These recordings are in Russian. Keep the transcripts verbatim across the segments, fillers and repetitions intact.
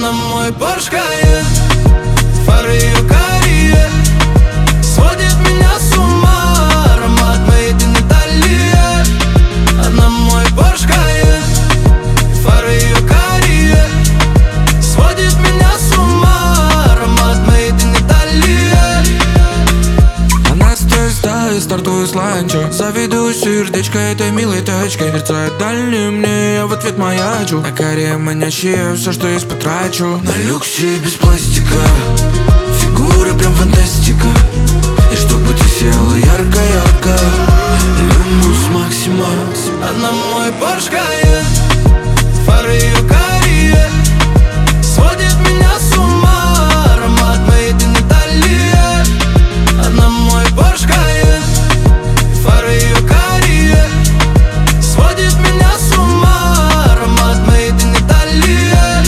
Она мой Porsche Cayenne, фары ее карие сводит меня с ума, аромат Made in Italy. Она мой Porsche Cayenne, фары ее карие сводит меня с ума, аромат Made in Italy. Она стоит стаи, стартую с ланча, заведу сердечко этой милой тачкой. Мерцает дальний мне, я в ответ маячу. На каре манящие, все, что есть, потрачу. На люксе без пластика, фигура прям фантастика. И чтобы ты села ярко-ярко, люмус максима. Она мой Porsche Cayenne, фары ее карие сводит меня с ума, аромат Made in Italy. Она мой Porsche Cayenne, фары ее карие сводит меня с ума, аромат Made in Italy.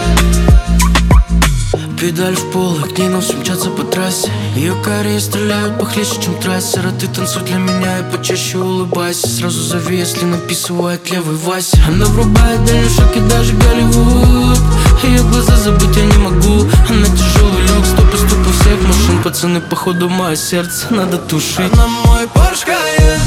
Педаль в пол, и к ней нос мчатся по трассе. Ее карие стреляют похлеще, чем трассер. А ты танцуй для меня и почаще улыбайся. Сразу зови, если написывает левый Вася. Она врубает дальний шаг и даже Голливуд. Ее глаза забыть я не могу. Она тяжелый люкс, стоп и стоп у всех машин. Пацаны, походу, мое сердце надо тушить. Она мой Porsche Cayenne,